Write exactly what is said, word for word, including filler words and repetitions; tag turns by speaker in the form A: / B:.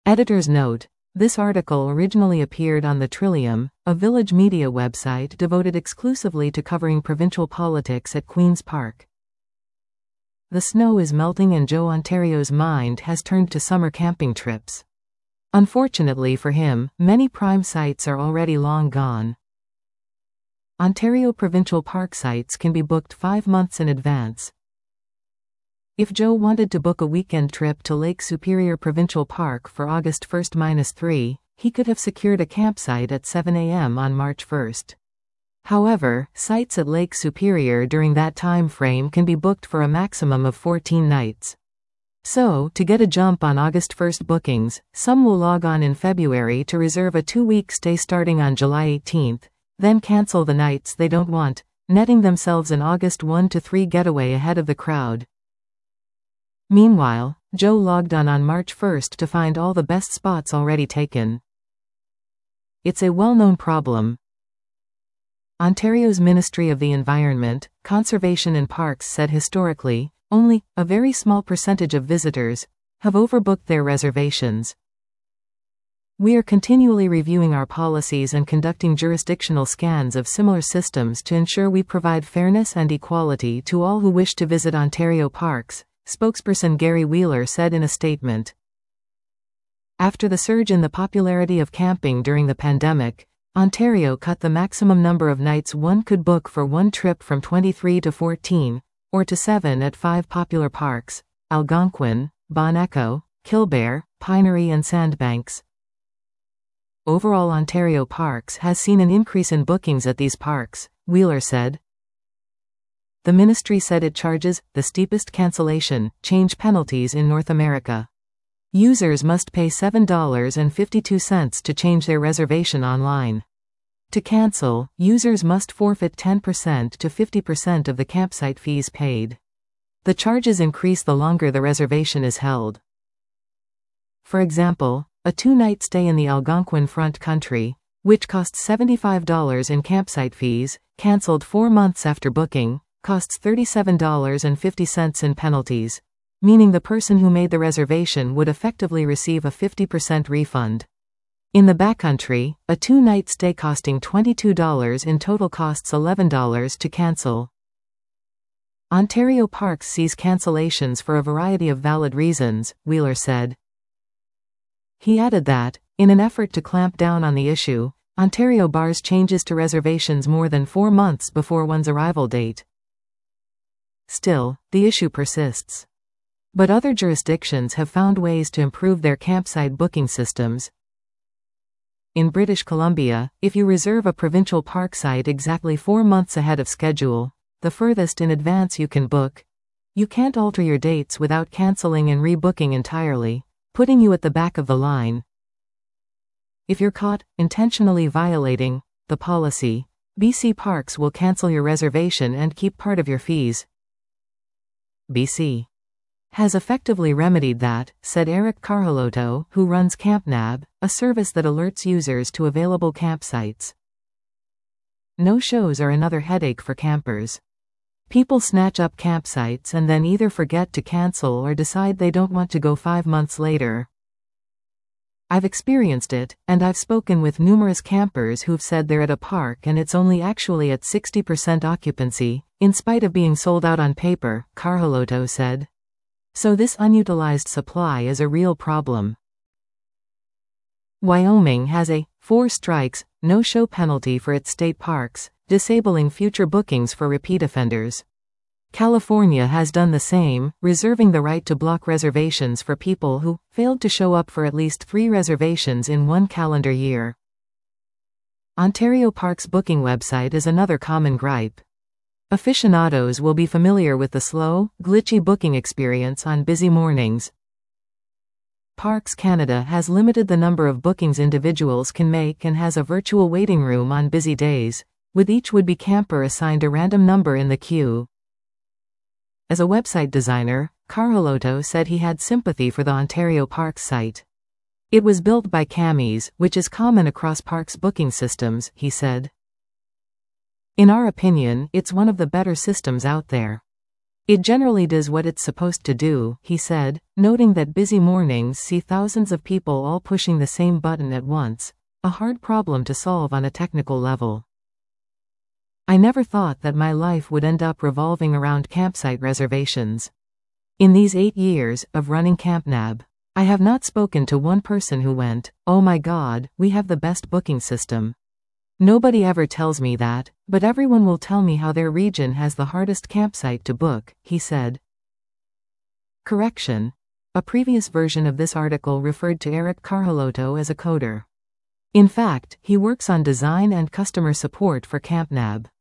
A: Editor's note: this article originally appeared on the Trillium, a Village Media website devoted exclusively to covering provincial politics at Queen's Park. The snow is melting and Joe Ontario's mind has turned to summer camping trips. Unfortunately for him, many prime sites are already long gone. Ontario provincial park sites can be booked five months in advance. If Joe wanted to book a weekend trip to Lake Superior Provincial Park for August first to three, he could have secured a campsite at seven a m on March first. However, sites at Lake Superior during that time frame can be booked for a maximum of fourteen nights. So, to get a jump on August first bookings, some will log on in February to reserve a two-week stay starting on July eighteenth, then cancel the nights they don't want, netting themselves an August first to three getaway ahead of the crowd. Meanwhile, Joe logged on on March first to find all the best spots already taken. It's a well-known problem. Ontario's Ministry of the Environment, Conservation and Parks said historically, only a very small percentage of visitors have overbooked their reservations. We are continually reviewing our policies and conducting jurisdictional scans of similar systems to ensure we provide fairness and equality to all who wish to visit Ontario parks, spokesperson Gary Wheeler said in a statement. After the surge in the popularity of camping during the pandemic, Ontario cut the maximum number of nights one could book for one trip from twenty-three to fourteen, or to seven at five popular parks: Algonquin, Bon Echo, Killbear, Pinery and Sandbanks. Overall, Ontario Parks has seen an increase in bookings at these parks, Wheeler said. The ministry said it charges the steepest cancellation change penalties in North America. Users must pay seven dollars and fifty-two cents to change their reservation online. To cancel, users must forfeit ten percent to fifty percent of the campsite fees paid. The charges increase the longer the reservation is held. For example, a two-night stay in the Algonquin Front Country, which costs seventy-five dollars in campsite fees, cancelled four months after booking, costs thirty-seven dollars and fifty cents in penalties, meaning the person who made the reservation would effectively receive a fifty percent refund. In the backcountry, a two-night stay costing twenty-two dollars in total costs eleven dollars to cancel. Ontario Parks sees cancellations for a variety of valid reasons, Wheeler said. He added that, in an effort to clamp down on the issue, Ontario bars changes to reservations more than four months before one's arrival date. Still, the issue persists. But other jurisdictions have found ways to improve their campsite booking systems. In British Columbia, if you reserve a provincial park site exactly four months ahead of schedule, the furthest in advance you can book, you can't alter your dates without cancelling and rebooking entirely, putting you at the back of the line. If you're caught intentionally violating the policy, B C Parks will cancel your reservation and keep part of your fees. B C has effectively remedied that, said Eric Carhalotto, who runs CampNab, a service that alerts users to available campsites. No-shows are another headache for campers. People snatch up campsites and then either forget to cancel or decide they don't want to go five months later. I've experienced it, and I've spoken with numerous campers who've said they're at a park and it's only actually at sixty percent occupancy, in spite of being sold out on paper, Carhalotto said. So this unutilized supply is a real problem. Wyoming has a four strikes, no-show penalty for its state parks, disabling future bookings for repeat offenders. California has done the same, reserving the right to block reservations for people who failed to show up for at least three reservations in one calendar year. Ontario Parks booking website is another common gripe. Aficionados will be familiar with the slow, glitchy booking experience on busy mornings. Parks Canada has limited the number of bookings individuals can make and has a virtual waiting room on busy days, with each would-be camper assigned a random number in the queue. As a website designer, Carhalotto said he had sympathy for the Ontario Parks site. It was built by Camis, which is common across parks booking systems, he said. In our opinion, it's one of the better systems out there. It generally does what it's supposed to do, he said, noting that busy mornings see thousands of people all pushing the same button at once, a hard problem to solve on a technical level. I never thought that my life would end up revolving around campsite reservations. In these eight years of running CampNab, I have not spoken to one person who went, "Oh my God, we have the best booking system." Nobody ever tells me that, but everyone will tell me how their region has the hardest campsite to book, he said. Correction. A previous version of this article referred to Eric Carhalotto as a coder. In fact, he works on design and customer support for CampNab.